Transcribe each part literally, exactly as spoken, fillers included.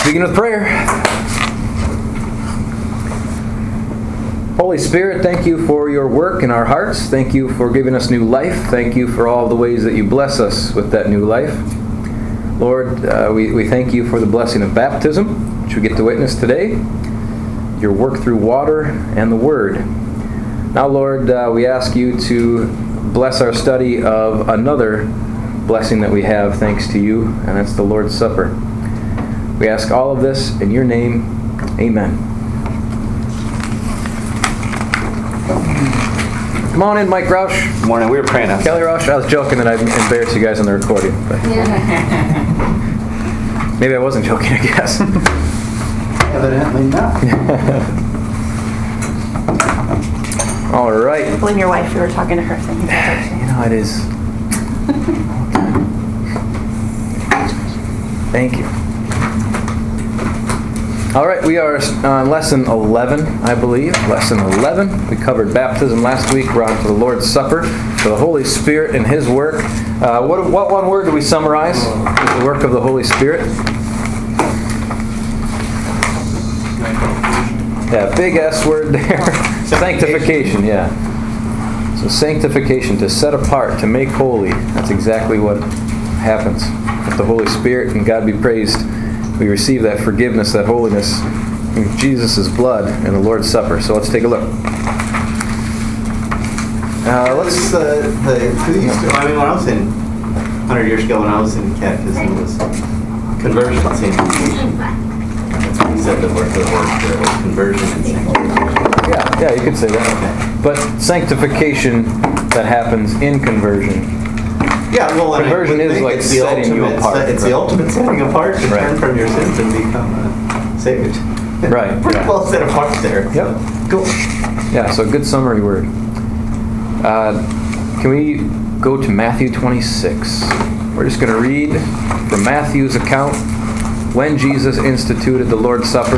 Begin with prayer. Holy Spirit, thank you for your work in our hearts. Thank you for giving us new life. Thank you for all the ways that you bless us with that new life. Lord, uh, we, we thank you for the blessing of baptism, which we get to witness today, your work through water and the Word. Now, Lord, uh, we ask you to bless our study of another blessing that we have thanks to you, and that's the Lord's Supper. We ask all of this in your name. Amen. Come on in, Mike Roush. Good morning. We were praying outside. Kelly Roush. I was joking that I'd embarrass you guys on the recording. But maybe I wasn't joking, I guess. Evidently not. All right. Blame your wife. You were talking to her. Saying you know, it is. Thank you. All right, we are on lesson eleven, I believe. Lesson eleven. We covered baptism last week. We're on to the Lord's Supper, to the Holy Spirit and His work. Uh, what, what one word do we summarize? The work of the Holy Spirit. Yeah, big S word there. Sanctification, yeah. So sanctification, to set apart, to make holy. That's exactly what happens with the Holy Spirit, and God be praised. We receive that forgiveness, that holiness in Jesus' blood in the Lord's Supper. So let's take a look. Uh, let's uh, the who used to, I mean, when I was in one hundred years ago, when I was in catechism, it was conversion and sanctification. That's what he said the word, the word there was conversion and sanctification. Yeah, yeah, you could say that. Okay. But sanctification that happens in conversion. Yeah, well, conversion is like setting you apart. It's the ultimate setting apart to right. turn from your sins and become uh, saved. Right. Pretty yeah. well set apart there. Yep. Cool. Yeah, so good summary word. Uh, can we go to Matthew twenty-six? We're just going to read from Matthew's account when Jesus instituted the Lord's Supper.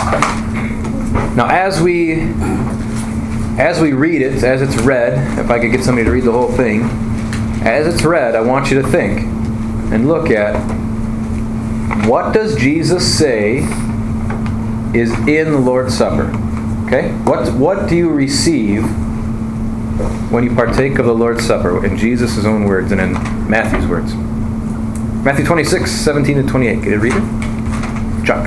Now, as we as we read it, as it's read, if I could get somebody to read the whole thing, as it's read, I want you to think and look at what does Jesus say is in the Lord's Supper? Okay? What what do you receive when you partake of the Lord's Supper in Jesus' own words and in Matthew's words? Matthew twenty-six, seventeen to twenty-eight. Can you read it? Chuck.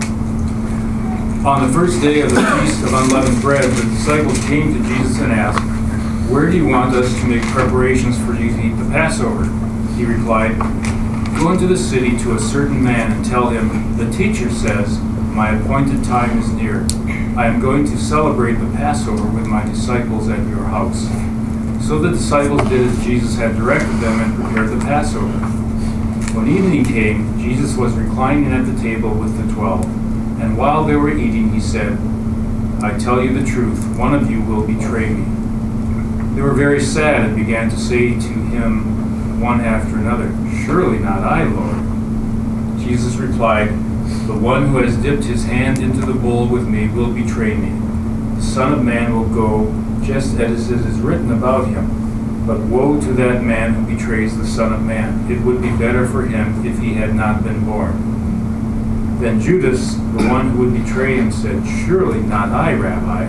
On the first day of the Feast of Unleavened Bread, the disciples came to Jesus and asked, "Where do you want us to make preparations for you to eat the Passover?" He replied, "Go into the city to a certain man and tell him, 'The teacher says, my appointed time is near. I am going to celebrate the Passover with my disciples at your house.'" So the disciples did as Jesus had directed them and prepared the Passover. When evening came, Jesus was reclining at the table with the twelve. And while they were eating, he said, "I tell you the truth, one of you will betray me." They were very sad and began to say to him one after another, "Surely not I, Lord." Jesus replied, "The one who has dipped his hand into the bowl with me will betray me. The Son of Man will go just as it is written about him. But woe to that man who betrays the Son of Man. It would be better for him if he had not been born." Then Judas, the one who would betray him, said, "Surely not I, Rabbi."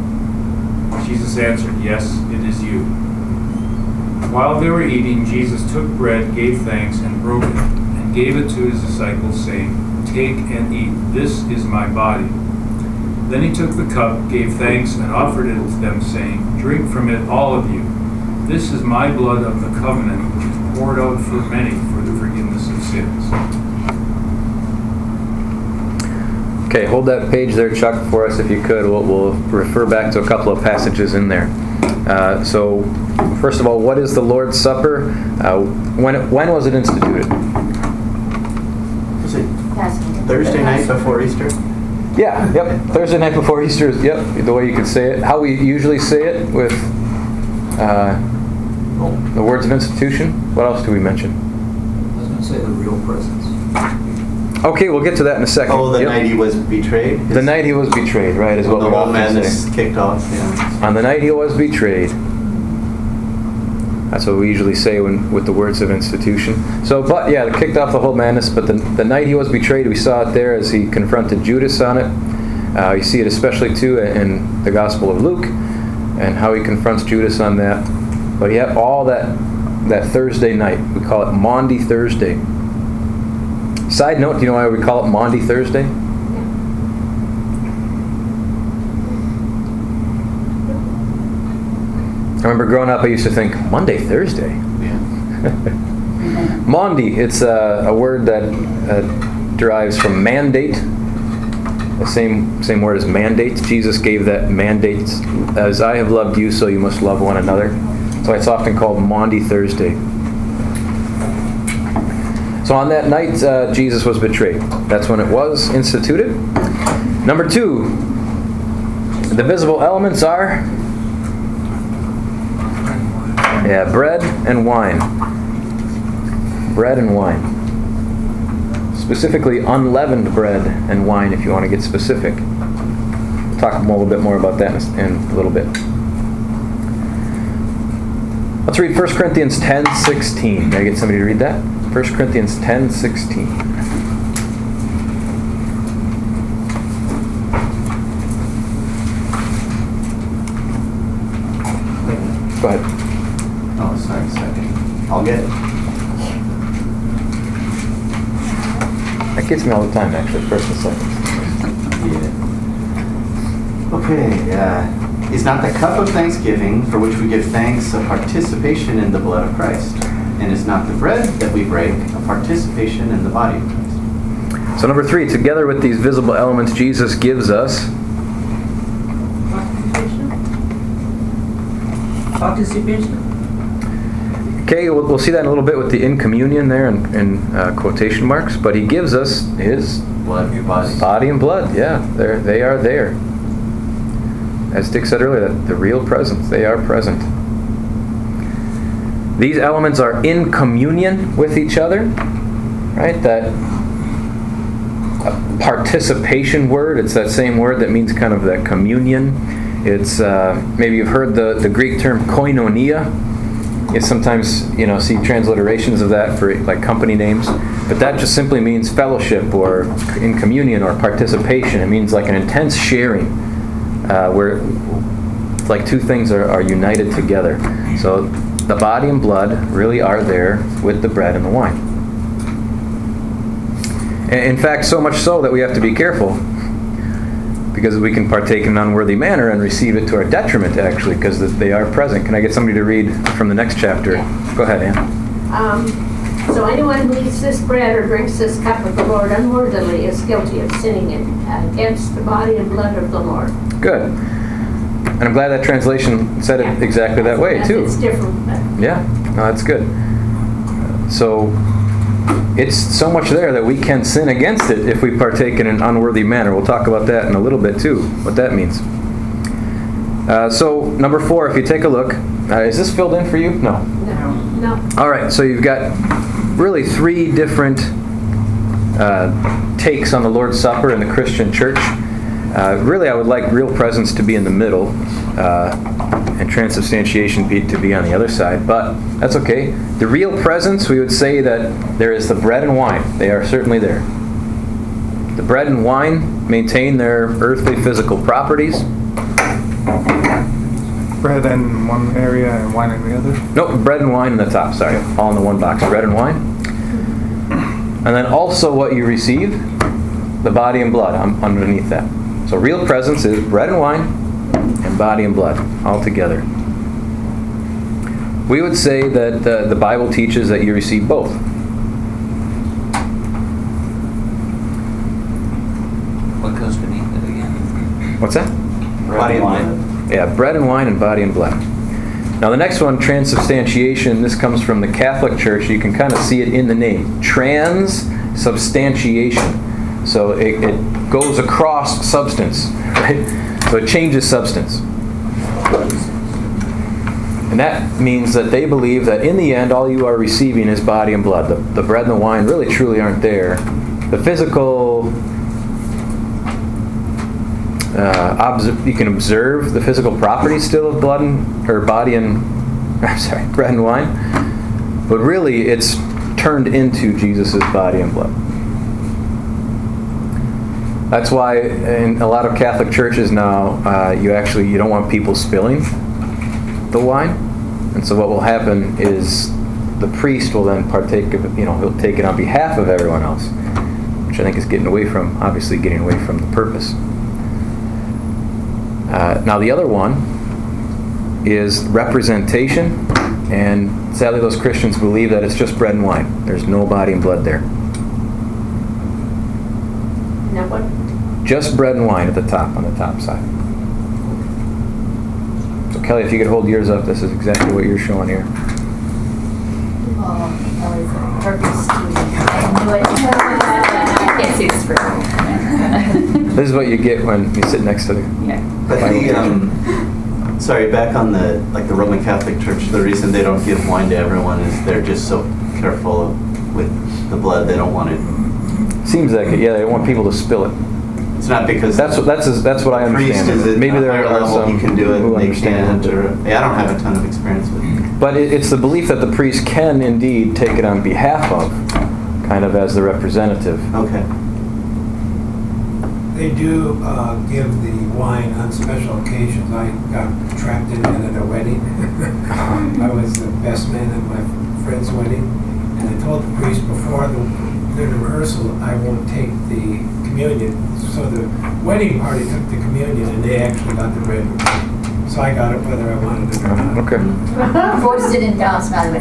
Jesus answered, "Yes, it is you." While they were eating, Jesus took bread, gave thanks, and broke it, and gave it to his disciples, saying, "Take and eat. This is my body." Then he took the cup, gave thanks, and offered it to them, saying, "Drink from it, all of you. This is my blood of the covenant, which is poured out for many for the forgiveness of sins." Okay, hold that page there, Chuck, for us if you could. We'll, we'll refer back to a couple of passages in there. Uh, so, first of all, what is the Lord's Supper? Uh, when when was it instituted? Was it Thursday night before Easter? Yeah, yep. Thursday night before Easter is, yep, the way you could say it. How we usually say it with uh, the words of institution. What else do we mention? I was going to say the real presence. Okay, we'll get to that in a second. Oh, the yep. night he was betrayed? The night he was betrayed, right, is what the we're whole often madness saying. kicked off, yeah. On the night he was betrayed. That's what we usually say when, with the words of institution. So, but yeah, it kicked off the whole madness. But the, the night he was betrayed, we saw it there as he confronted Judas on it. Uh, you see it especially too in the Gospel of Luke, and how he confronts Judas on that. But yeah, all that that Thursday night, we call it Maundy Thursday. Side note, do you know why we call it Maundy Thursday? I remember growing up, I used to think, Monday, Thursday? Yeah. Maundy, it's a, a word that uh, derives from mandate. The same same word as mandate. Jesus gave that mandate, as I have loved you, so you must love one another. So it's often called Maundy Thursday. So on that night, uh, Jesus was betrayed. That's when it was instituted. Number two, the visible elements are, yeah, bread and wine. Bread and wine. Specifically, unleavened bread and wine, if you want to get specific. We'll talk a little bit more about that in a little bit. Let's read First Corinthians ten sixteen. Can I get somebody to read that? First Corinthians ten sixteen. Go ahead. Oh, sorry, sorry. I'll get it. That gets me all the time, actually, first and second. Yeah. Okay, uh, is not the cup of thanksgiving for which we give thanks a participation in the blood of Christ? And is not the bread that we break a participation in the body of Christ? So number three, together with these visible elements, Jesus gives us Participation. Okay, we'll, we'll see that in a little bit with the in communion there in, in uh, quotation marks. But he gives us his Blood, body. body and blood. Yeah, they're, they are there. As Dick said earlier, that the real presence. They are present. These elements are in communion with each other, right? That uh, participation word. It's that same word that means kind of that communion. It's uh, maybe you've heard the, the Greek term koinonia. You sometimes, you know, see transliterations of that for like company names, but that just simply means fellowship or in communion or participation. It means like an intense sharing, uh, where like two things are, are united together. So the body and blood really are there with the bread and the wine. And in fact, so much so that we have to be careful, because we can partake in an unworthy manner and receive it to our detriment, actually, because they are present. Can I get somebody to read from the next chapter? Go ahead, Ann. Um, so anyone who eats this bread or drinks this cup of the Lord unworthily is guilty of sinning against the body and blood of the Lord. Good. And I'm glad that translation said it exactly that way, too. It's different. But Yeah, no, that's good. So it's so much there that we can sin against it if we partake in an unworthy manner. We'll talk about that in a little bit too, what that means. Uh, so number four, if you take a look, uh, is this filled in for you? No. no, no. All right, so you've got really three different uh, takes on the Lord's Supper in the Christian church. Uh, really, I would like real presence to be in the middle, uh, and transubstantiation be, to be on the other side, but that's okay. The real presence, we would say that there is the bread and wine. They are certainly there. The bread and wine maintain their earthly physical properties. Bread in one area and wine in the other? Nope, bread and wine in the top, sorry. All in the one box, bread and wine. And then also what you receive, the body and blood underneath that. So real presence is bread and wine and body and blood all together. We would say that uh, the Bible teaches that you receive both. What goes beneath it again? What's that? Body and blood. Yeah, bread and wine and body and blood. Now the next one, transubstantiation, this comes from the Catholic Church. You can kind of see it in the name. Transubstantiation. So it, it goes across substance, right? So it changes substance. And that means that they believe that in the end, all you are receiving is body and blood. The, the bread and the wine really truly aren't there. The physical, uh, obs- you can observe the physical properties still of blood and, or body and I'm sorry, bread and wine. But really, it's turned into Jesus' body and blood. That's why in a lot of Catholic churches now, uh, you actually you don't want people spilling the wine, and so what will happen is the priest will then partake of it. You know, he'll take it on behalf of everyone else, which I think is getting away from, obviously, getting away from the purpose. Uh, now, the other one is representation, and sadly, those Christians believe that it's just bread and wine. There's no body and blood there. Now what? Just bread and wine at the top, on the top side. So Kelly, if you could hold yours up, this is exactly what you're showing here. Oh, that was a purpose to I knew it. I can't see the screen. This is what you get when you sit next to the... Yeah. But the, um, sorry, back on the, like the Roman Catholic Church, the reason they don't give wine to everyone is they're just so careful with the blood, they don't want it. Seems like it, yeah, they don't want people to spill it. It's not because That's what, that's, that's what I priest understand. is at Maybe a there higher are level, some he can do it, who and they understand can't, it. or, yeah, I don't have a ton of experience with it. But it, it's the belief that the priest can indeed take it on behalf of, kind of as the representative. Okay. They do uh, give the wine on special occasions. I got trapped in it at a wedding. I was the best man at my friend's wedding, and I told the priest before the, the rehearsal I won't take the communion. So the wedding party took the communion, and they actually got the bread. So I got it whether I wanted it or not. Okay. Forced it in Dallas Valley.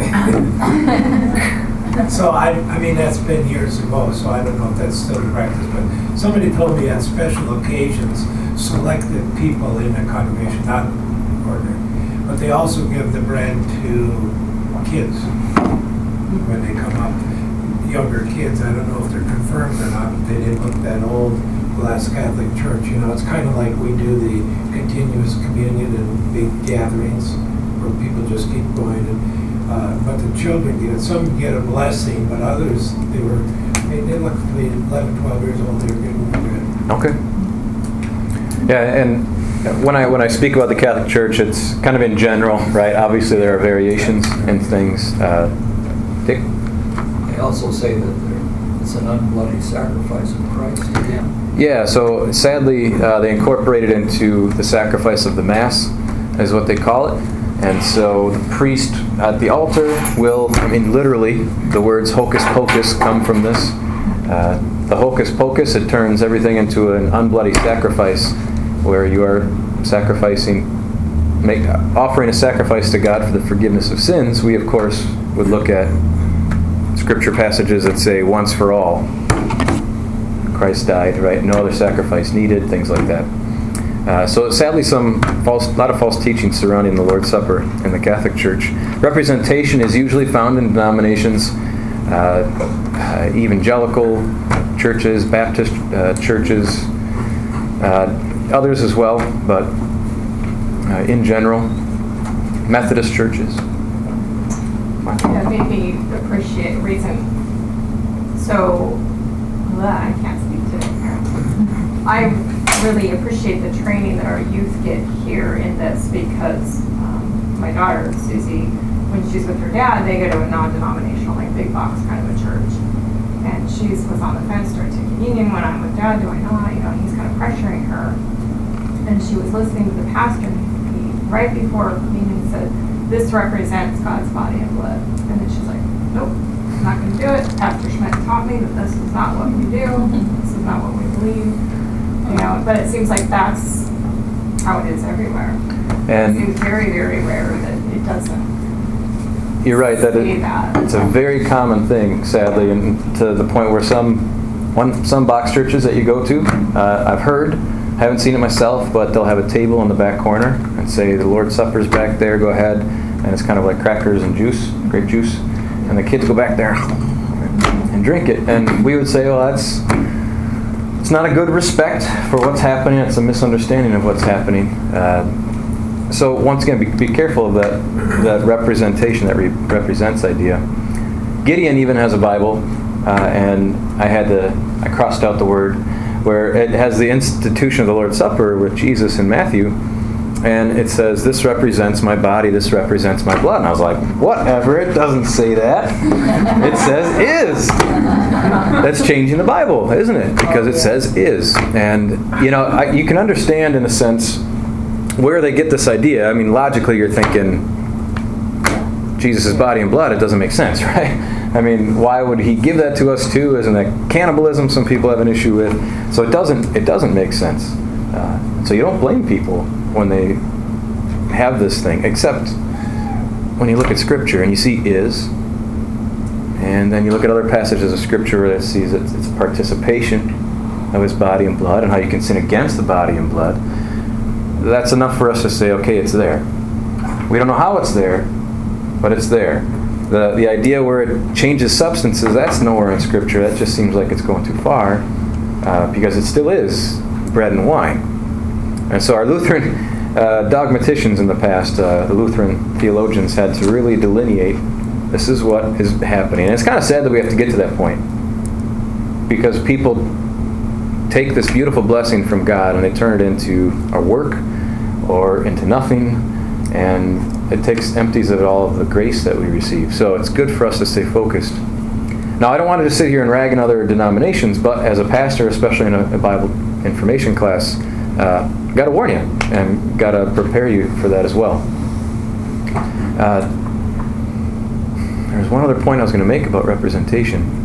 So I, I mean, that's been years ago, so I don't know if that's still in practice, but somebody told me on special occasions, selected people in the congregation, not ordinary, but they also give the bread to kids when they come up, younger kids. I don't know if they're confirmed or not, but they didn't look that old. The last Catholic Church, you know, it's kind of like we do the continuous communion and big gatherings where people just keep going. And Uh, but the children get it. Some get a blessing, but others, they were, they, they looked to be eleven, twelve years old, they were getting bread. Okay. Yeah, and when I when I speak about the Catholic Church, it's kind of in general, right? Obviously, there are variations in things. Uh, Dick? They also say that there- it's an unbloody sacrifice of Christ again. Yeah, so sadly, uh, they incorporate it into the sacrifice of the Mass, is what they call it. And so the priest at the altar will, I mean, literally, the words hocus pocus come from this. Uh, the hocus pocus, it turns everything into an unbloody sacrifice where you are sacrificing, make, offering a sacrifice to God for the forgiveness of sins. We, of course, would look at scripture passages that say once for all, Christ died, right? No other sacrifice needed, things like that. Uh, so sadly, some false, a lot of false teaching surrounding the Lord's Supper in the Catholic Church. Representation is usually found in denominations, uh, uh, evangelical churches, Baptist uh, churches, uh, others as well, but uh, in general, Methodist churches. Yeah, made me appreciate reason. So, well, I can't speak to it. I really appreciate the training that our youth get here in this because um, my daughter, Susie, when she's with her dad, they go to a non-denominational, like big box kind of a church. And she was on the fence during communion when I'm with dad, do I not? You know, and he's kind of pressuring her. And she was listening to the pastor, and he, right before communion, said, "This represents God's body and blood." And then she's like, "Nope, I'm not going to do it. Pastor Schmidt taught me that this is not what we do. This is not what we believe." You know, but it seems like that's how it is everywhere. And it seems very, very rare that it doesn't. You're right that, it, that it's a very common thing, sadly, and to the point where some one some box churches that you go to, uh, I've heard, haven't seen it myself, but they'll have a table in the back corner and say the Lord's Supper's back there. Go ahead, and it's kind of like crackers and juice, grape juice, and the kids go back there and drink it. And we would say, "Oh, that's." It's not a good respect for what's happening. It's a misunderstanding of what's happening. Uh, so once again, be, be careful of that that representation, that re- represents idea. Gideon even has a Bible, uh, and I had to I crossed out the word where it has the institution of the Lord's Supper with Jesus in Matthew. and it says, this represents my body, this represents my blood. And I was like, whatever, it doesn't say that. It says is. That's changing the Bible, isn't it? Because it says is. And, you know, I, you can understand in a sense where they get this idea. I mean, logically you're thinking, Jesus' body and blood, it doesn't make sense, right? I mean, why would he give that to us too? Isn't that cannibalism some people have an issue with? So it doesn't, it doesn't make sense. Uh, so you don't blame people when they have this thing, except when you look at Scripture and you see is, and then you look at other passages of Scripture that sees it, it's a participation of his body and blood and how you can sin against the body and blood. That's enough for us to say, okay, it's there. We don't know how it's there, but it's there. The the idea where it changes substances, that's nowhere in Scripture. That just seems like it's going too far, uh, because it still is bread and wine. And so our Lutheran uh, dogmaticians in the past, uh, the Lutheran theologians, had to really delineate, this is what is happening. And it's kind of sad that we have to get to that point, because people take this beautiful blessing from God and they turn it into a work or into nothing, and it takes empties of all of the grace that we receive. So it's good for us to stay focused. Now, I don't want to just sit here and rag on other denominations, but as a pastor, especially in a, a Bible information class, uh, got to warn you and got to prepare you for that as well. Uh, there's one other point I was going to make about representation.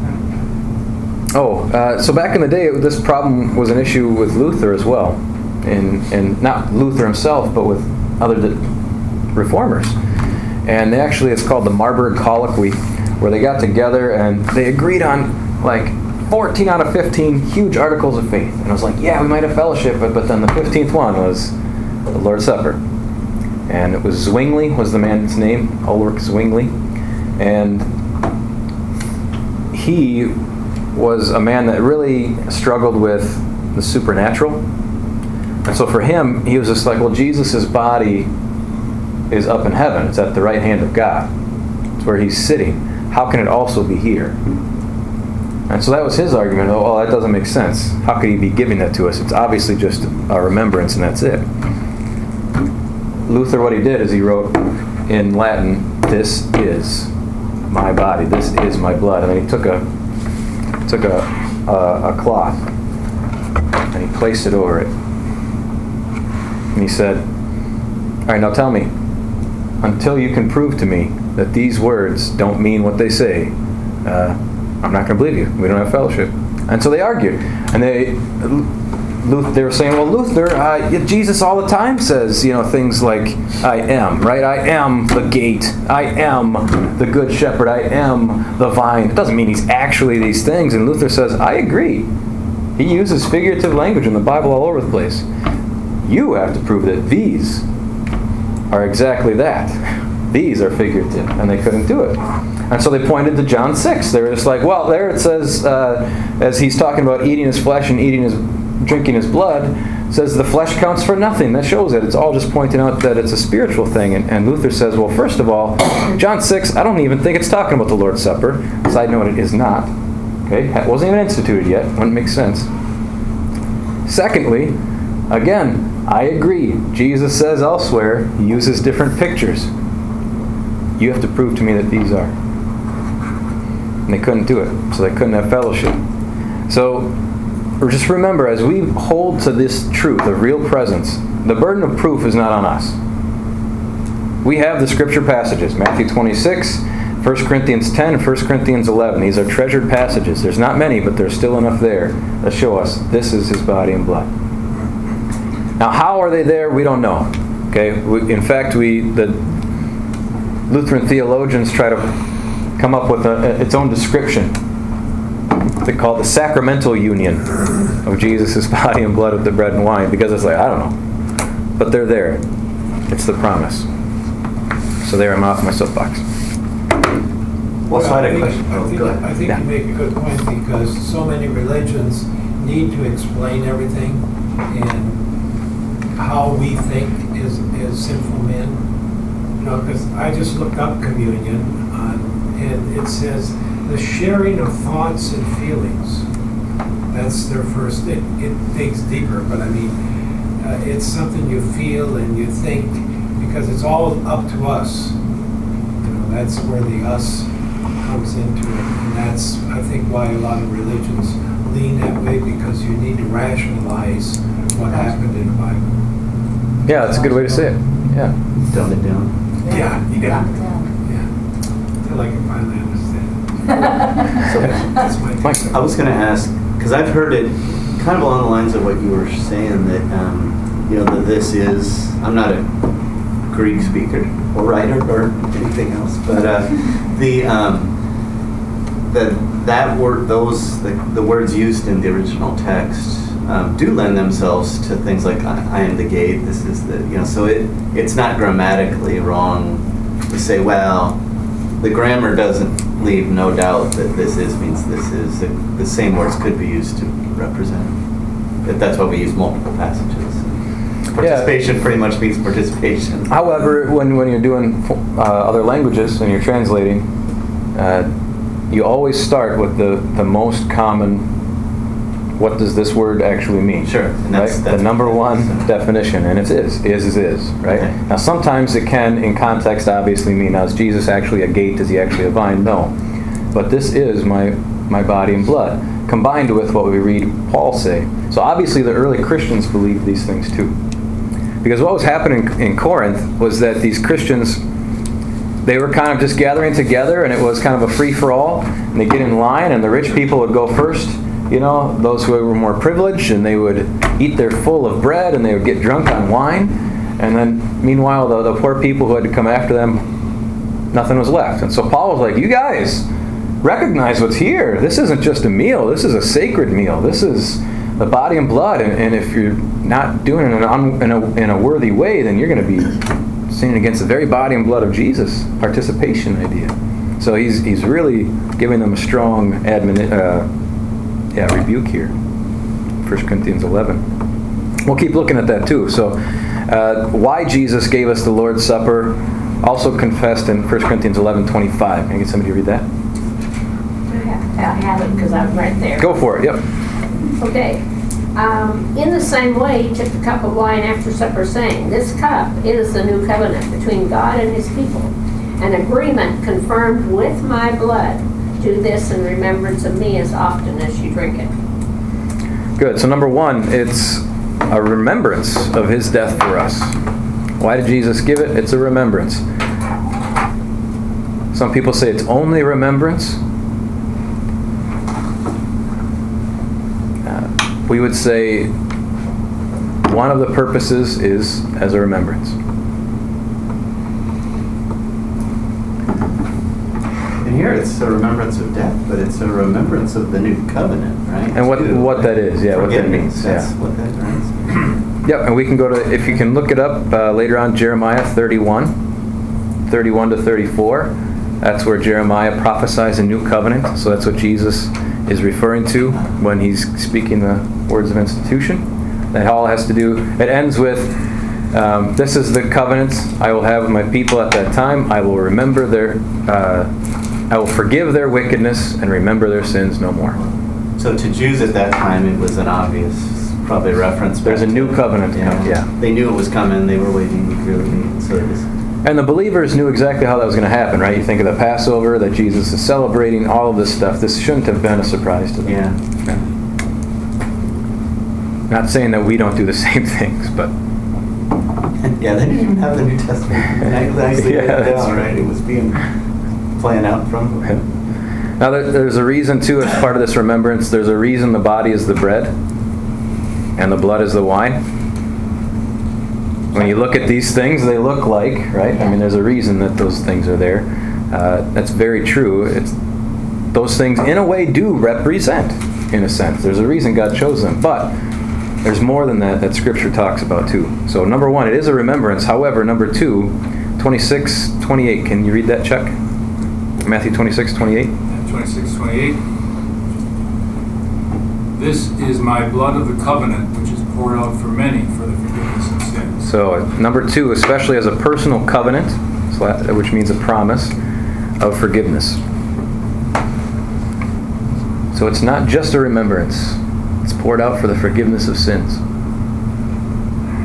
Oh, uh, so back in the day, this problem was an issue with Luther as well, and and not Luther himself, but with other de- reformers. And they actually, it's called the Marburg Colloquy, where they got together and they agreed on like fourteen out of fifteen huge articles of faith. And I was like, yeah, we might have fellowship, but, but then the fifteenth one was the Lord's Supper. And it was Zwingli was the man's name, Ulrich Zwingli. And he was a man that really struggled with the supernatural. And so for him, he was just like, well, Jesus' body is up in heaven. It's at the right hand of God. It's where he's sitting. How can it also be here? And so that was his argument. Oh, well, that doesn't make sense. How could he be giving that to us? It's obviously just a remembrance, and that's it. Luther, what he did is he wrote in Latin, this is my body. This is my blood. And then he took a took a, a, a cloth and he placed it over it. And he said, all right, now tell me, until you can prove to me that these words don't mean what they say, uh, I'm not going to believe you. We don't have fellowship. And so they argued. And they Luther, they were saying, well, Luther, uh, Jesus all the time says, you know, things like, I am, right? I am the gate. I am the good shepherd. I am the vine. It doesn't mean he's actually these things. And Luther says, I agree. He uses figurative language in the Bible all over the place. You have to prove that these are exactly that. These are figurative. And they couldn't do it. And so they pointed to John six. They were just like, well, there it says, uh, as he's talking about eating his flesh and eating his drinking his blood, says the flesh counts for nothing. That shows it. It's all just pointing out that it's a spiritual thing. And, and Luther says, well, first of all, John six, I don't even think it's talking about the Lord's Supper. Side note, it is not. Okay, it wasn't even instituted yet. Wouldn't make sense. Secondly, again, I agree. Jesus says elsewhere, he uses different pictures. You have to prove to me that these are. And they couldn't do it, so they couldn't have fellowship. So, or just remember, as we hold to this truth of real presence, the burden of proof is not on us. We have the scripture passages, Matthew twenty-six, First Corinthians ten, and First Corinthians eleven. These are treasured passages. There's not many, but there's still enough there that show us this is his body and blood. Now, how are they there? We don't know. Okay. We, in fact, we the Lutheran theologians try to come up with a, its own description. They call it the sacramental union of Jesus' body and blood with the bread and wine, because it's like, I don't know. But they're there. It's the promise. So there, I'm off my soapbox. Well, so I had a I think, question. I Oh, think, go ahead. I think Yeah. you make a good point, because so many religions need to explain everything, and how we think as, as sinful men. You know, because I just looked up communion, on, and it says the sharing of thoughts and feelings. That's their first. It, it digs deeper, but I mean, uh, it's something you feel and you think, because it's all up to us. You know, that's where the us comes into it, and that's, I think, why a lot of religions lean that way, because you need to rationalize what happened in the Bible. Yeah, that's a good way to say it. Yeah. Dumb it down. Yeah, yeah, yeah. Until I can finally understand. So, That's my Mike. I was going to ask, because I've heard it kind of along the lines of what you were saying, that, um, you know, that this is, I'm not a Greek speaker or writer or anything else, but uh, the, um, the, that word, those, the, the words used in the original text um, do lend themselves to things like, I, I am the gate, this is the, you know, so it, it's not grammatically wrong to say, well, the grammar doesn't leave no doubt that this is means this is. The, the same words could be used to represent. That that's why we use multiple passages. Participation yeah. pretty much means participation. However, when, when you're doing uh, other languages and you're translating, uh, you always start with the, the most common, what does this word actually mean? Sure. And that's, right? that's the number one so. definition, and it's is. Is is is, right? Okay. Now sometimes it can, in context, obviously mean, now is Jesus actually a gate? Is he actually a vine? No. But this is my, my body and blood, combined with what we read Paul say. So obviously the early Christians believed these things too. Because what was happening in Corinth was that these Christians, they were kind of just gathering together, and it was kind of a free-for-all, and they get in line, and the rich people would go first, you know, those who were more privileged, and they would eat their full of bread, and they would get drunk on wine, and then meanwhile the, the poor people who had to come after them, nothing was left. And so Paul was like, you guys, recognize what's here. This isn't just a meal, this is a sacred meal. This is the body and blood, and, and if you're not doing it in, an, in, a, in a worthy way, then you're going to be sinning against the very body and blood of Jesus. Participation idea. So he's he's really giving them a strong admoni- uh, yeah, rebuke here. First Corinthians eleven. We'll keep looking at that too. So uh, why Jesus gave us the Lord's Supper, also confessed in First Corinthians eleven twenty-five. Can I get somebody to read that? I have it because I'm right there. Go for it, yep. Okay. Um, in the same way, he took the cup of wine after supper, saying, this cup is the new covenant between God and his people, an agreement confirmed with my blood. Do this in remembrance of me as often as you drink it. Good. So number one, it's a remembrance of his death for us. Why did Jesus give it? It's a remembrance. Some people say it's only remembrance. Uh, we would say one of the purposes is as a remembrance. And here it's a remembrance of death, but it's a remembrance of the new covenant, right? And what Too. what that is, yeah, what that means. That's yeah. what that means. Yep, and we can go to, if you can look it up uh, later on, Jeremiah thirty-one, thirty-one to thirty-four. That's where Jeremiah prophesies a new covenant. So that's what Jesus is referring to when he's speaking the words of institution. That all has to do, it ends with, um, this is the covenant I will have with my people at that time. I will remember their, uh, I will forgive their wickedness and remember their sins no more. So to Jews at that time, it was an obvious, probably reference. There's a new covenant. Yeah. yeah. They knew it was coming. They were waiting eagerly. So it was. And the believers knew exactly how that was going to happen, right? You think of the Passover, that Jesus is celebrating, all of this stuff. This shouldn't have been a surprise to them. Yeah. yeah. Not saying that we don't do the same things, but... yeah, they didn't even have the New Testament. Nicely yeah, written down, right. right? It was being playing out from them. Now, there, there's a reason, too, as part of this remembrance, there's a reason the body is the bread and the blood is the wine. When you look at these things, they look like, right? I mean, there's a reason that those things are there. Uh, that's very true. It's, those things, in a way, do represent, in a sense. There's a reason God chose them. But there's more than that that Scripture talks about, too. So, number one, it is a remembrance. However, number two, twenty-six, twenty-eight. Can you read that, Chuck? Matthew twenty-six, twenty-eight. twenty-six, twenty-eight. This is my blood of the covenant, which is poured out for many for the forgiveness of sins. So, number two, especially as a personal covenant, which means a promise of forgiveness. So it's not just a remembrance. It's poured out for the forgiveness of sins.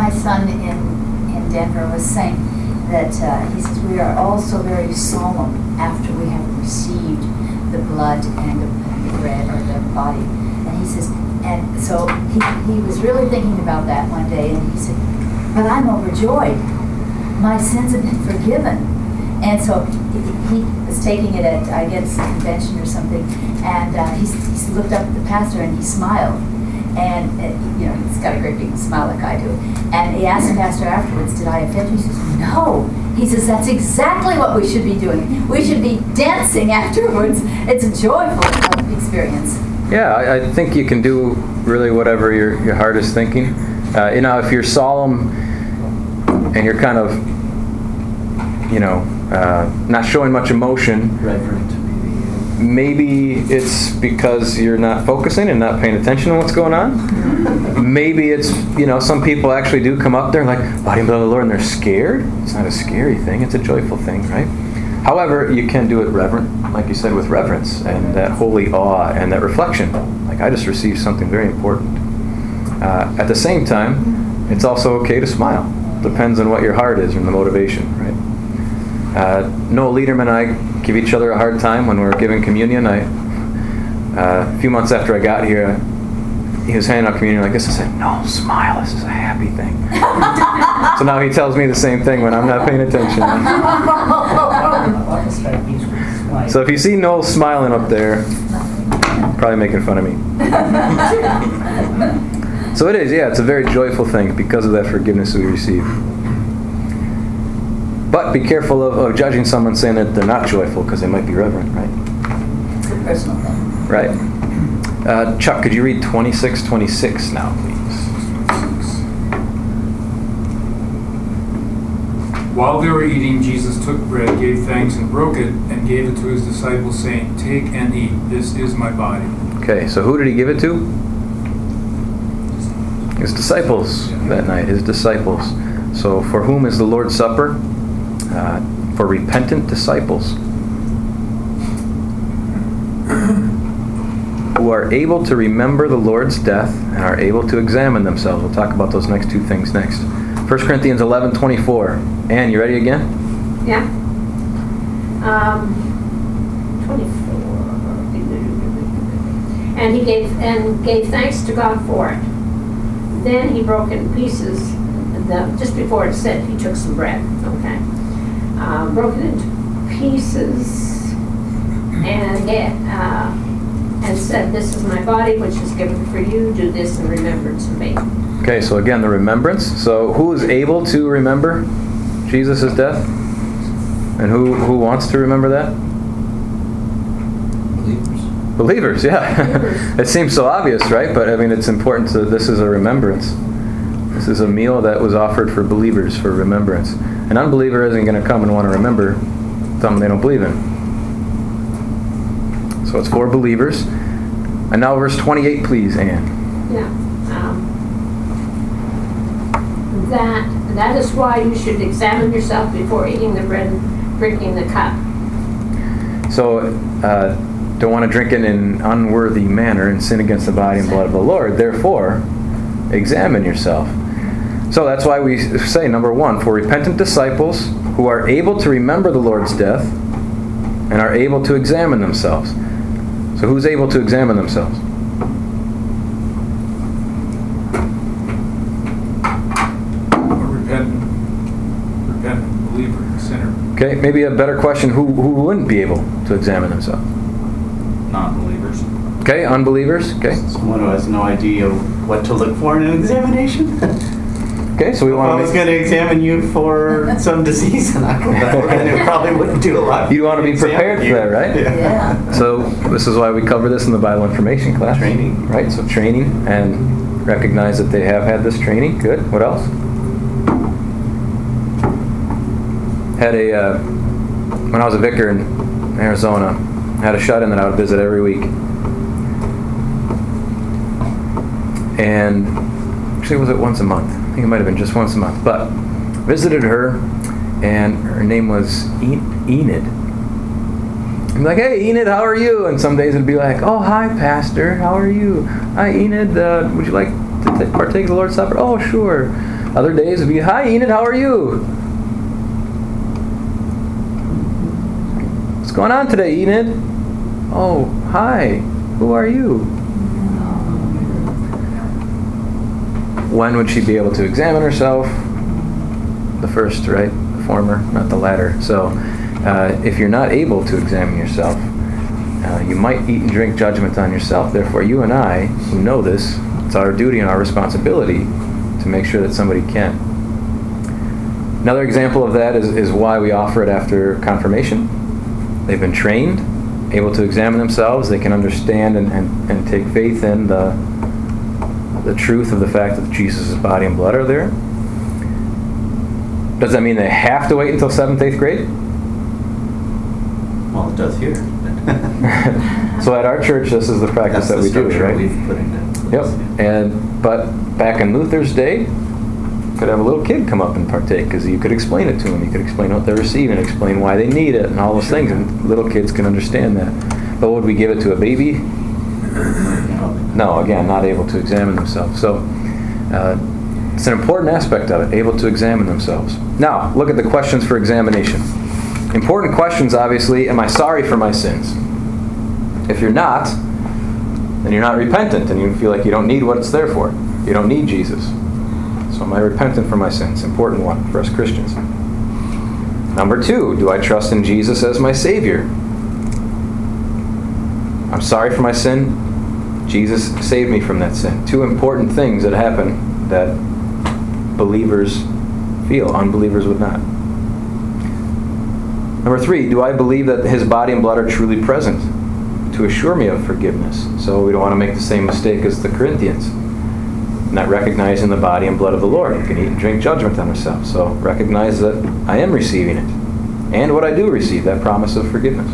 my son in, in Denver was saying that uh, he says we are all so very solemn after we have received the blood and the, and the bread or the body. And he says, and so he, he was really thinking about that one day, and he said, but I'm overjoyed. My sins have been forgiven. And so he, he was taking it at, I guess, a convention or something, and uh, he, he looked up at the pastor and he smiled. And, uh, you know, he's got a great big smile like I do. And he asked the pastor afterwards, did I offend you? He says, no. He says, that's exactly what we should be doing. We should be dancing afterwards. It's a joyful experience. Yeah, I, I think you can do really whatever your, your heart is thinking. Uh, you know, if you're solemn and you're kind of, you know, uh, not showing much emotion, Reverent. maybe it's because you're not focusing and not paying attention to what's going on. Maybe it's, you know, some people actually do come up there like, body and blood of the Lord, and they're scared. It's not a scary thing. It's a joyful thing, right? However, you can do it reverent, like you said, with reverence and that holy awe and that reflection. Like, I just received something very important. Uh, at the same time, it's also okay to smile. Depends on what your heart is and the motivation, right? Uh, Noel Liederman and I give each other a hard time when we're giving communion. I, uh, a few months after I got here, he was handing out communion like this. I said, no, smile. This is a happy thing. So now he tells me the same thing when I'm not paying attention. So if you see Noel smiling up there, probably making fun of me. So it is, yeah, it's a very joyful thing because of that forgiveness we receive. But be careful of, of judging someone saying that they're not joyful because they might be reverent, right? It's a personal thing. Right. Uh, Chuck, could you read twenty-six twenty-six now, please? While they were eating, Jesus took bread, gave thanks, and broke it, and gave it to his disciples, saying, take and eat. This is my body. Okay, so who did he give it to? His disciples that night, his disciples. So for whom is the Lord's Supper? Uh, for repentant disciples who are able to remember the Lord's death and are able to examine themselves. We'll talk about those next two things next. First Corinthians eleven twenty-four. Ann, you ready again? Yeah. Um, twenty-four. And he gave and gave thanks to God for it. Then he broke it in pieces. The, just before it said he took some bread. Okay. Uh, broke it into pieces and get, uh, and said, "This is my body, which is given for you. Do this in remembrance of me." Okay, so again, the remembrance. So who is able to remember Jesus' death? And who, who wants to remember that? Believers. Believers, yeah. Believers. It seems so obvious, right? But I mean, it's important to, this is a remembrance. This is a meal that was offered for believers for remembrance. An unbeliever isn't going to come and want to remember something they don't believe in. So it's for believers. And now verse twenty-eight, please, Ann. Yeah. Um, that that is why you should examine yourself before eating the bread and drinking the cup. So, uh, don't want to drink it in an unworthy manner and sin against the body and blood of the Lord. Therefore, examine yourself. So that's why we say, number one, for repentant disciples who are able to remember the Lord's death and are able to examine themselves. So who's able to examine themselves? Repentant, repentant believer, sinner. Okay, maybe a better question, who, who wouldn't be able to examine themselves? Non-believers. Okay, unbelievers. Okay. Someone who has no idea what to look for in an examination. Okay, so we If I want was to going to examine you for some disease and I come back, then it probably wouldn't do a lot. You want to be prepared for that, right? Yeah. Yeah. So this is why we cover this in the Bible information class. Training. Right, so training and recognize that they have had this training. Good. What else? Had a, uh, when I was a vicar in Arizona, had a shut-in that I would visit every week. And actually, was it once a month? I think it might have been just once a month. But visited her, and her name was en- Enid. I'm like, hey, Enid, how are you? And some days it'd be like, oh, hi, Pastor, how are you? Hi, Enid, uh, would you like to t- partake of the Lord's Supper? Oh, sure. Other days would be, hi Enid, how are you? What's going on today, Enid? Oh, hi. Who are you? When would she be able to examine herself? The first, right? The former, not the latter. So, uh, if you're not able to examine yourself, uh, you might eat and drink judgment on yourself. Therefore, you and I, who know this, it's our duty and our responsibility to make sure that somebody can. Another example of that is, is why we offer it after confirmation. They've been trained, able to examine themselves. They can understand and, and, and take faith in the, the truth of the fact that Jesus' body and blood are there. Does that mean they have to wait until seventh, eighth grade? Well, it does here. So at our church, this is the practice That's that the we do, right? We've put in. Yep. And but back in Luther's day, you could have a little kid come up and partake because you could explain it to them. You could explain what they're receiving, explain why they need it, and all those things. And little kids can understand that. But would we give it to a baby? No. Again, not able to examine themselves. So uh, it's an important aspect of it, able to examine themselves. Now, look at the questions for examination. Important questions, obviously. Am I sorry for my sins? If you're not, then you're not repentant, and you feel like you don't need what it's there for. You don't need Jesus. So am I repentant for my sins? Important one for us Christians. Number two, do I trust in Jesus as my Savior? I'm sorry for my sin. Jesus saved me from that sin. Two important things that happen that believers feel, unbelievers would not. Number three, do I believe that His body and blood are truly present to assure me of forgiveness? So we don't want to make the same mistake as the Corinthians, not recognizing the body and blood of the Lord. You can eat and drink judgment on ourselves. So recognize that I am receiving it, and what I do receive, that promise of forgiveness.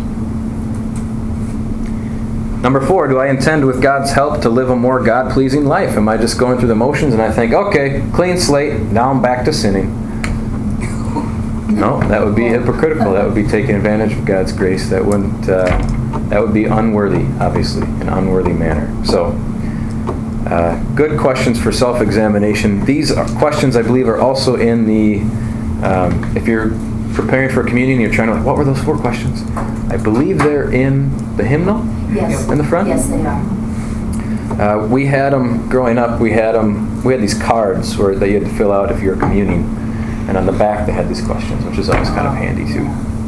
Number four, do I intend with God's help to live a more God-pleasing life? Am I just going through the motions and I think, okay, clean slate, now I'm back to sinning? No, that would be hypocritical. That would be taking advantage of God's grace. That wouldn't. Uh, that would be unworthy, obviously, an unworthy manner. So, uh, good questions for self-examination. These are questions, I believe, are also in the. Um, if you're preparing for communion, you're trying to like, what were those four questions? I believe they're in the hymnal. Yes. In the front. Yes, they are. Uh, we had them growing up. We had them. We had these cards where that you had to fill out if you were communing. And on the back they had these questions, which is always kind of handy too.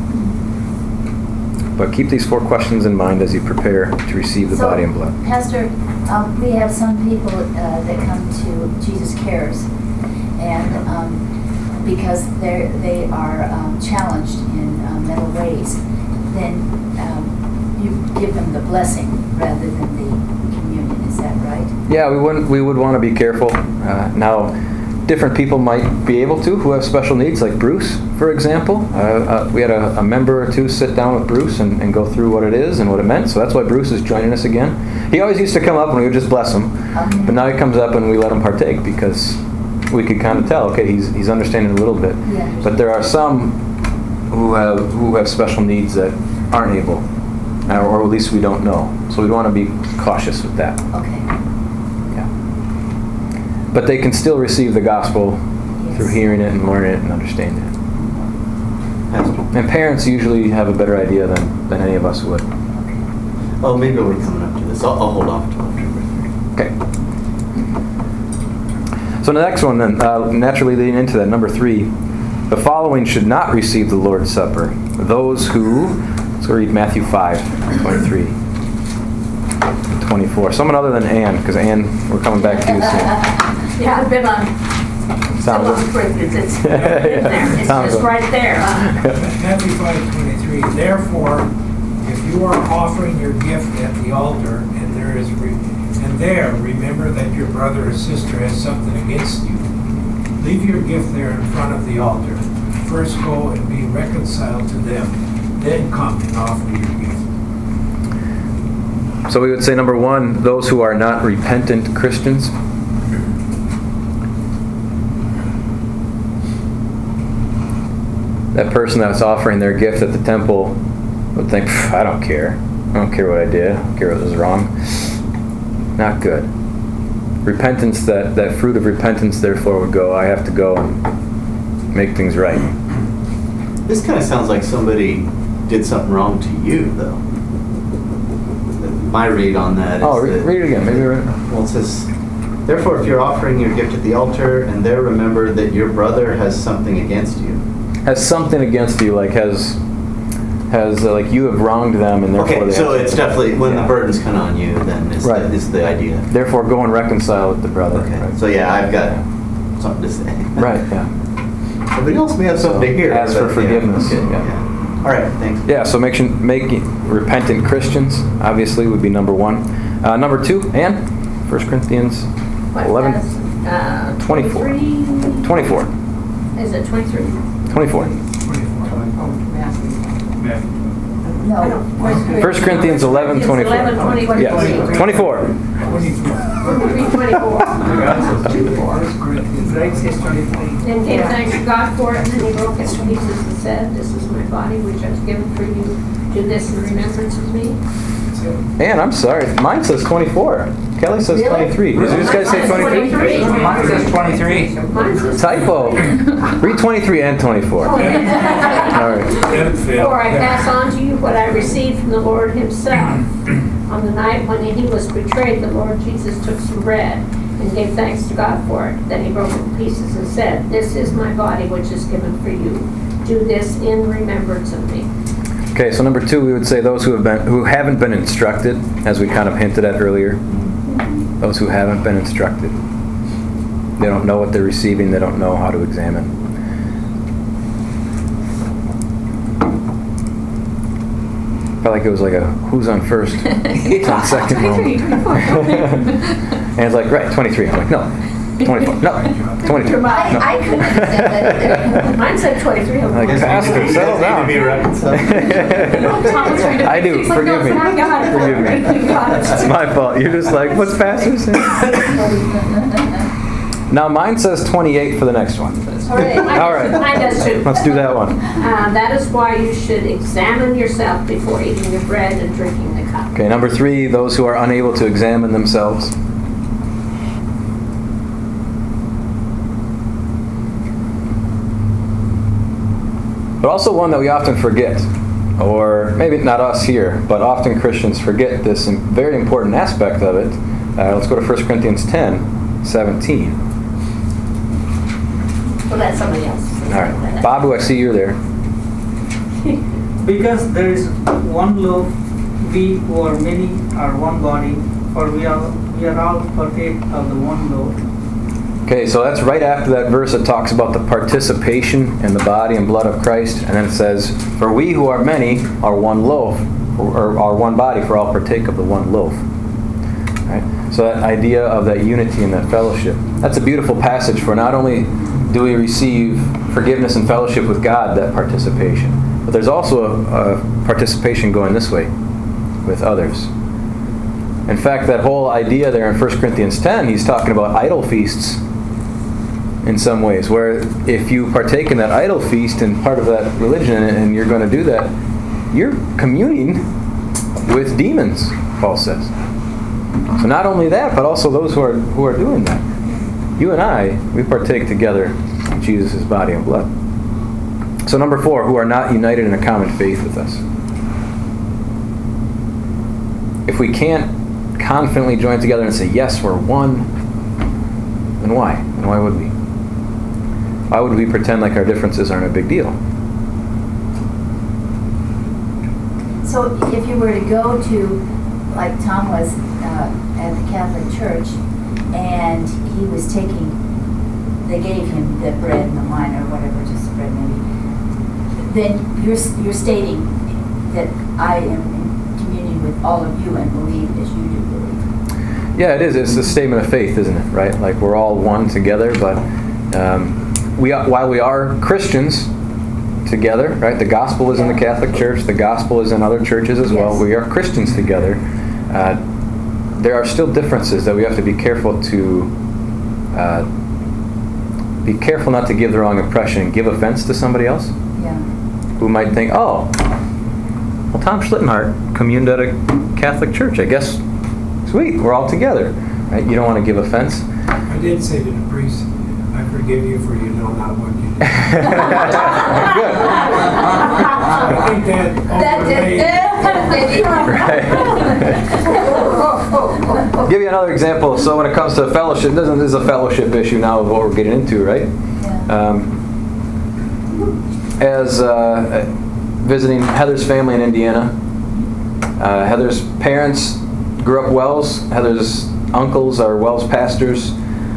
But keep these four questions in mind as you prepare to receive the so, body and blood. Pastor, um, we have some people uh, that come to Jesus Cares, and um, because they they are um, challenged in uh, mental ways, then um, you give them the blessing rather than the communion. Is that right? Yeah, we wouldn't. We would want to be careful. Uh, now. Different people might be able to who have special needs, like Bruce, for example. Uh, uh, we had a, a member or two sit down with Bruce and, and go through what it is and what it meant. So that's why Bruce is joining us again. He always used to come up and we would just bless him. Okay. But now he comes up and we let him partake because we could kind of tell, okay, he's he's understanding a little bit. Yeah. But there are some who have who have special needs that aren't able, or at least we don't know. So we want to be cautious with that. Okay. But they can still receive the gospel yes. through hearing it and learning it and understanding it. And parents usually have a better idea than, than any of us would. Oh, maybe we're coming up to this. I'll, I'll hold off till after. Okay. So the next one then, uh, naturally leading into that, number three, the following should not receive the Lord's Supper. Those who, let's read Matthew five, twenty-three. twenty-four. Someone other than Ann, because Ann, we're coming back to you soon. Yeah, I've been on. Sounds on Corinthians. It's, in there. It's just right there. Huh? Matthew five twenty-three. Therefore, if you are offering your gift at the altar, and there is, re- and there remember that your brother or sister has something against you, leave your gift there in front of the altar. First go and be reconciled to them, then come and offer your gift. So we would say, number one, those who are not repentant Christians. That person that's offering their gift at the temple would think, I don't care. I don't care what I did. I don't care what was wrong. Not good. repentance, that, that fruit of repentance, therefore, would go, I have to go and make things right. This kind of sounds like somebody did something wrong to you, though. My read on that is Oh, read, that, read it again. Maybe read it. well, it says, therefore, if you're offering your gift at the altar, and there remember that your brother has something against you. Has something against you, like has, has uh, like you have wronged them, and therefore Okay, they so have it's something. definitely, when Yeah. the burden's kind of on you, then is, Right. the, is the idea. Therefore, go and reconcile with the brother. Okay, Right. so yeah, I've got something to say. Right, yeah. Somebody else may have something to hear. Ask for but, forgiveness, okay, yeah. All right, thanks. Yeah, so make, make repentant Christians, obviously, would be number one. Uh, number two, Ann, First Corinthians What, eleven, that's, uh, twenty-four. twenty-three? twenty-four. Is it twenty-three? twenty-four. No. First Corinthians eleven, twenty-four. eleven, twenty-four. Yes, twenty-four. Read twenty-four. Then gave thanks to God for it, and then he broke it to pieces and said, this is my body which I was given for you. Do this in remembrance of me. Ann, I'm sorry. Mine says twenty-four. Kelly says Really? twenty-three. Did you guys say twenty-three? Mine says twenty-three. Mine says- Typo. Read twenty-three and twenty-four. All right. For I pass on to you what I received from the Lord himself. On the night when he was betrayed, the Lord Jesus took some bread and gave thanks to God for it. Then he broke it in pieces and said, this is my body which is given for you. Do this in remembrance of me. Okay, so number two, we would say those who have been, who haven't been instructed, as we kind of hinted at earlier. Those who haven't been instructed. They don't know what they're receiving. They don't know how to examine. Felt like it was like a who's on first, who's on second moment. And it's like, right, twenty-three. I'm like, no, twenty-four. No, twenty-two. No. I, I couldn't understand that. Mine said twenty-three. I'm Like, like, Pastor, settle down. I do. He's like, Forgive no, me. it's not God. Forgive me. God. It's my fault. You're just like, what's Pastor saying? Now mine says twenty-eight for the next one. all right. All right. Mine does too. Let's do that one. Uh, that is why you should examine yourself before eating your bread and drinking the cup. Okay, number three, those who are unable to examine themselves. But also one that we often forget, or maybe not us here, but often Christians forget this very important aspect of it. Uh, let's go to First Corinthians ten, seventeen. Well, that's somebody else. All right. Babu, I see you're there. Because there is one loaf, we who are many are one body, for we are we are all partake of the one loaf. Okay, so that's right after that verse that talks about the participation in the body and blood of Christ, and then it says, "For we who are many are one loaf, or are one body, for all partake of the one loaf." Right? So that idea of that unity and that fellowship, that's a beautiful passage for not only do we receive forgiveness and fellowship with God, that participation, but there's also a, a participation going this way with others. In fact, that whole idea there in First Corinthians ten, he's talking about idol feasts in some ways, where if you partake in that idol feast and part of that religion and you're going to do that, you're communing with demons, Paul says. So not only that, but also those who are who are doing that. You and I, we partake together in Jesus' body and blood. So number four, who are not united in a common faith with us. If we can't confidently join together and say, yes, we're one, then why? And why would we? Why would we pretend like our differences aren't a big deal? So if you were to go to, like Tom was uh, at the Catholic Church, and he was taking, they gave him the bread and the wine or whatever, just the bread maybe, then you're, you're stating that I am in communion with all of you and believe as you do believe. Yeah, it is. It's a statement of faith, isn't it? Right? Like we're all one together, but um, we are, while we are Christians together, right? The gospel is in the Catholic Church. The gospel is in other churches as well. Yes. We are Christians together. Uh, there are still differences that we have to be careful to uh, be careful not to give the wrong impression and give offense to somebody else. Yeah. Who might think, oh, well, Tom Schlittenhart communed at a Catholic church. I guess, sweet, we're all together. right? You don't want to give offense. I did say to the priest, I forgive you for you know not what you did. Good. I think that overlaid. Right. Give you another example. So when it comes to fellowship, this is a fellowship issue now of what we're getting into, right? Um, as uh, visiting Heather's family in Indiana, uh, Heather's parents grew up Wells. Heather's uncles are Wells pastors.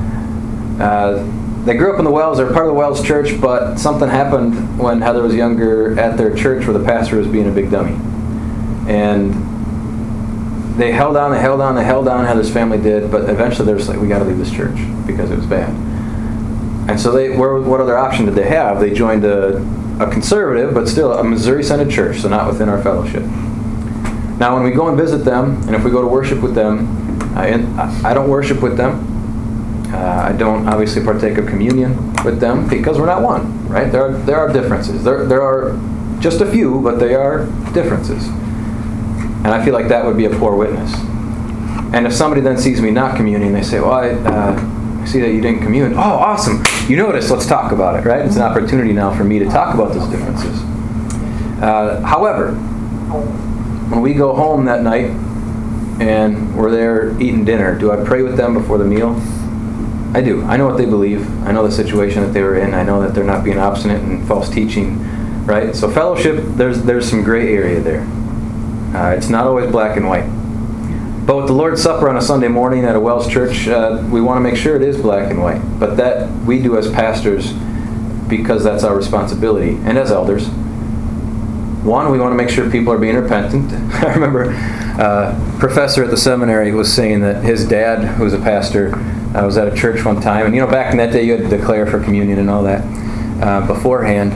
Uh, they grew up in the Wells. They're part of the Wells church, but something happened when Heather was younger at their church where the pastor was being a big dummy. And they held on, they held on, they held on, Heather's family did, but eventually they were just like, we got to leave this church because it was bad. And so they, where, what other option did they have? They joined a, a conservative, but still a Missouri Synod church, so not within our fellowship. Now when we go and visit them, and if we go to worship with them, I, I don't worship with them. Uh, I don't obviously partake of communion with them because we're not one, right? There are, there are differences. There, there are just a few, but they are differences. And I feel like that would be a poor witness. And if somebody then sees me not communing, they say, well, I, uh, I see that you didn't commune. Oh, awesome. You noticed. Let's talk about it, right? It's an opportunity now for me to talk about those differences. Uh, however, when we go home that night and we're there eating dinner, do I pray with them before the meal? I do. I know what they believe. I know the situation that they were in. I know that they're not being obstinate and false teaching, right? So fellowship, there's there's some gray area there. Uh, it's not always black and white. But with the Lord's Supper on a Sunday morning at a Wells church, uh, we want to make sure it is black and white. But that we do as pastors because that's our responsibility, and as elders. One, we want to make sure people are being repentant. I remember uh, a professor at the seminary was saying that his dad, who was a pastor, uh, was at a church one time. And you know, back in that day, you had to declare for communion and all that uh, beforehand.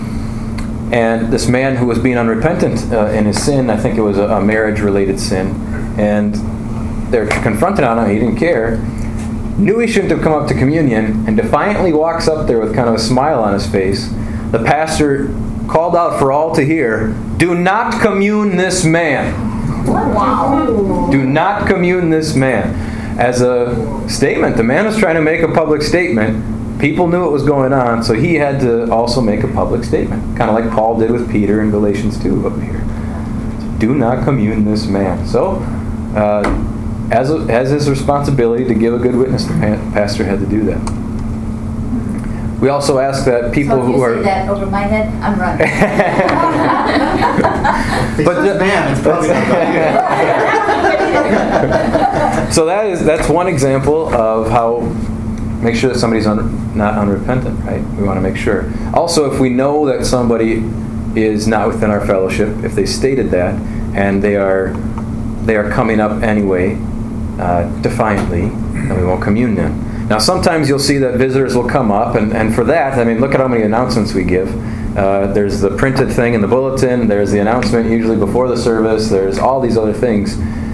And this man who was being unrepentant uh, in his sin, I think it was a, a marriage-related sin, and they're confronted on it, he didn't care, knew he shouldn't have come up to communion, and defiantly walks up there with kind of a smile on his face. The pastor called out for all to hear, do not commune this man. Wow. Do not commune this man. As a statement, the man was trying to make a public statement. People knew what was going on, so he had to also make a public statement. Kind of like Paul did with Peter in Galatians two over here. Do not commune this man. So, uh, as, a, as his responsibility to give a good witness, the pa- pastor had to do that. We also ask that people so if you who are... say that over my head, I'm running. But the man, it's probably not So that is that's one example of how make sure that somebody's un, not unrepentant, right? We want to make sure. Also, if we know that somebody is not within our fellowship, if they stated that and they are they are coming up anyway, uh, defiantly, then we won't commune them. Now, sometimes you'll see that visitors will come up, and, and for that, I mean, look at how many announcements we give. Uh, there's the printed thing in the bulletin, there's the announcement usually before the service, there's all these other things.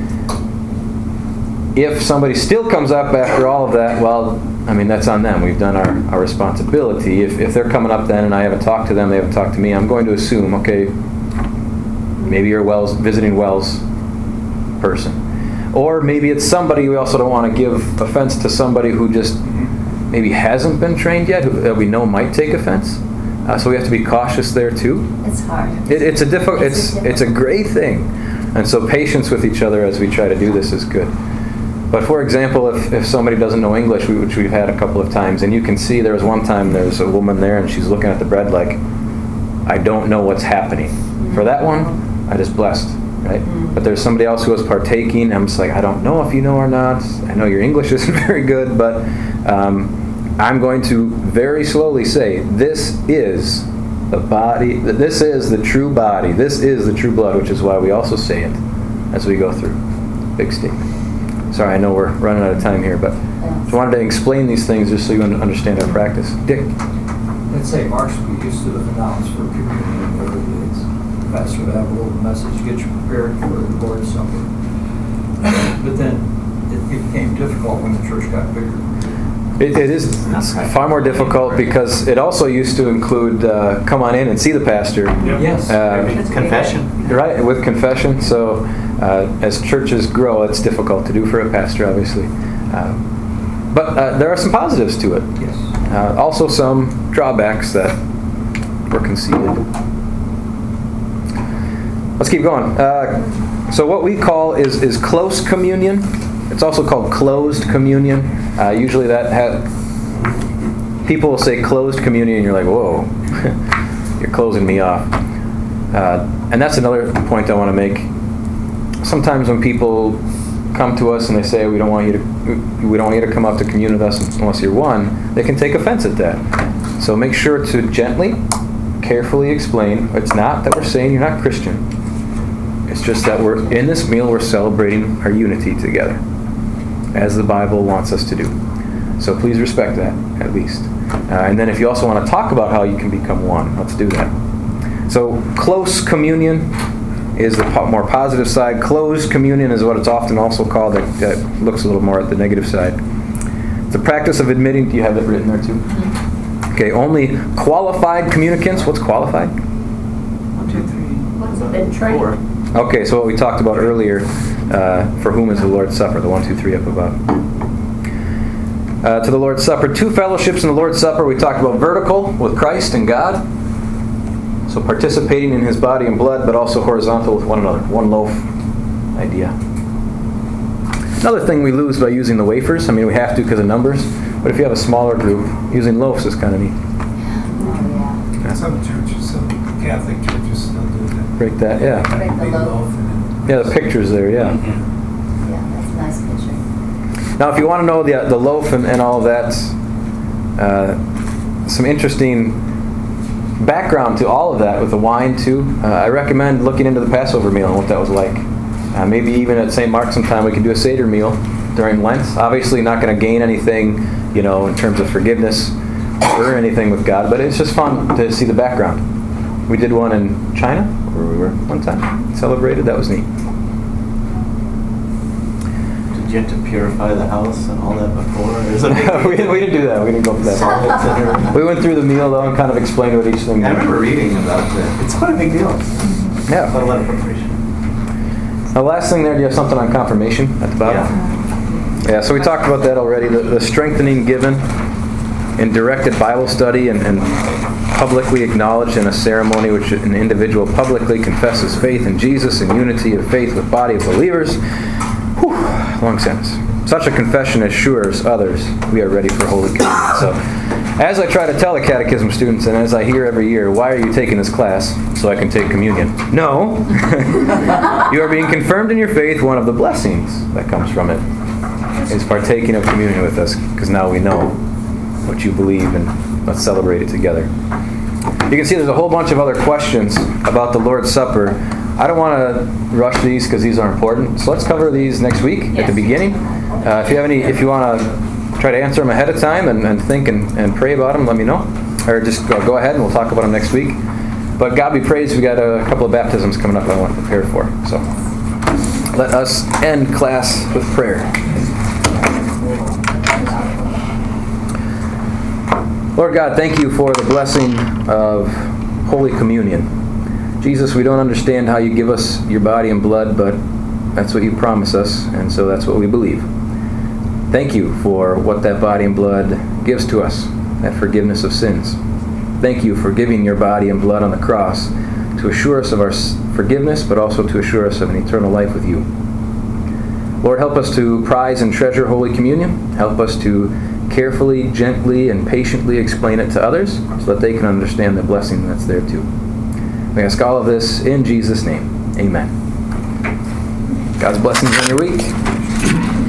If somebody still comes up after all of that, well, I mean, that's on them. We've done our, our responsibility. If, if they're coming up then and I haven't talked to them, they haven't talked to me, I'm going to assume, okay, maybe you're a Wells, visiting Wells person. Or maybe it's somebody, we also don't want to give offense to somebody who just maybe hasn't been trained yet, who, that we know might take offense. Uh, so we have to be cautious there too. It's hard. It, it's a difficult. It's It's a it's a great thing, and so patience with each other as we try to do this is good. But for example, if, if somebody doesn't know English, which we've had a couple of times, and you can see there was one time there was a woman there and she's looking at the bread like, I don't know what's happening. Mm-hmm. For that one, I just blessed. Right? Mm-hmm. But there's somebody else who was partaking. I'm just like, I don't know if you know or not. I know your English isn't very good, but um, I'm going to very slowly say, this is the body, this is the true body, this is the true blood, which is why we also say it as we go through. Big statement. Sorry, I know we're running out of time here, but I just wanted to explain these things just so you understand our practice. Dick? Let's say Mark's we used to announce for communion every day. Pastor would have a little message, get you prepared for the Lord's Supper. But then it became difficult when the church got bigger. It, it is far more difficult because it also used to include uh, come on in and see the pastor. Yep. Yes. Uh, confession. Right, with confession. So uh, as churches grow, it's difficult to do for a pastor, obviously. Uh, but uh, there are some positives to it. Yes. Uh, also some drawbacks that were conceded. Let's keep going. Uh, so what we call is, is close communion. It's also called closed communion. Uh, usually that ha- people will say closed communion and you're like, whoa, you're closing me off. Uh, and that's another point I want to make. Sometimes when people come to us and they say we don't want you to we don't want you to come up to commune with us unless you're one, they can take offense at that. So make sure to gently, carefully explain it's not that we're saying you're not Christian. It's just that we're in this meal we're celebrating our unity together, as the Bible wants us to do. So please respect that, at least. Uh, and then if you also want to talk about how you can become one, let's do that. So close communion is the po- more positive side. Closed communion is what it's often also called. That, that looks a little more at the negative side. It's a practice of admitting. Do you have it written there too? Okay, only qualified communicants. What's qualified? One, two, three. One's been trained. Four. Okay, so what we talked about earlier, uh, for whom is the Lord's Supper, the one, two, three up above. Uh, to the Lord's Supper, two fellowships in the Lord's Supper. We talked about vertical with Christ and God, so participating in His body and blood, but also horizontal with one another, one loaf idea. Another thing we lose by using the wafers, I mean we have to because of numbers, but if you have a smaller group, using loaves is kind of neat. Yeah. Some churches, some Catholic churches still do that. Break that, yeah. Break the Big loaf. loaf and then- Yeah, the picture's there, yeah. Yeah, that's a nice picture. Now, if you want to know the the loaf and, and all of that, uh, some interesting background to all of that with the wine too. Uh, I recommend looking into the Passover meal and what that was like. Uh, maybe even at Saint Mark's sometime we can do a Seder meal during Lent. Obviously, not going to gain anything, you know, in terms of forgiveness or anything with God, but it's just fun to see the background. We did one in China, where we were one time, celebrated. That was neat. Did you have to purify the house and all that before? Or is it we, didn't, we didn't do that. We didn't go for that. Solids and everything? We went through the meal though and kind of explained what each thing I was. remember reading about it. It's quite a big deal. Yeah. Quite a lot of preparation. The last thing there, do you have something on confirmation at the bottom? Yeah. Yeah, so we talked about that already. The, the strengthening given in directed Bible study and, and publicly acknowledged in a ceremony which an individual publicly confesses faith in Jesus and unity of faith with body of believers. Whew, long sentence. Such a confession assures others we are ready for Holy Communion. So, as I try to tell the catechism students, and as I hear every year, why are you taking this class? So I can take communion. No. You are being confirmed in your faith. One of the blessings that comes from it is partaking of communion with us, because now we know what you believe, and let's celebrate it together. You can see there's a whole bunch of other questions about the Lord's Supper. I don't want to rush these because these are important. So let's cover these next week Yes. at the beginning. Uh, if you have any, if you want to try to answer them ahead of time and, and think and, and pray about them, let me know. Or just go, go ahead and we'll talk about them next week. But God be praised, we got a couple of baptisms coming up I want to prepare for. So let us end class with prayer. Lord God, thank you for the blessing of Holy Communion. Jesus, we don't understand how you give us your body and blood, but that's what you promise us, and so that's what we believe. Thank you for what that body and blood gives to us, that forgiveness of sins. Thank you for giving your body and blood on the cross to assure us of our forgiveness, but also to assure us of an eternal life with you. Lord, help us to prize and treasure Holy Communion. Help us to carefully, gently, and patiently explain it to others so that they can understand the blessing that's there too. We ask all of this in Jesus' name. Amen. God's blessings on your week.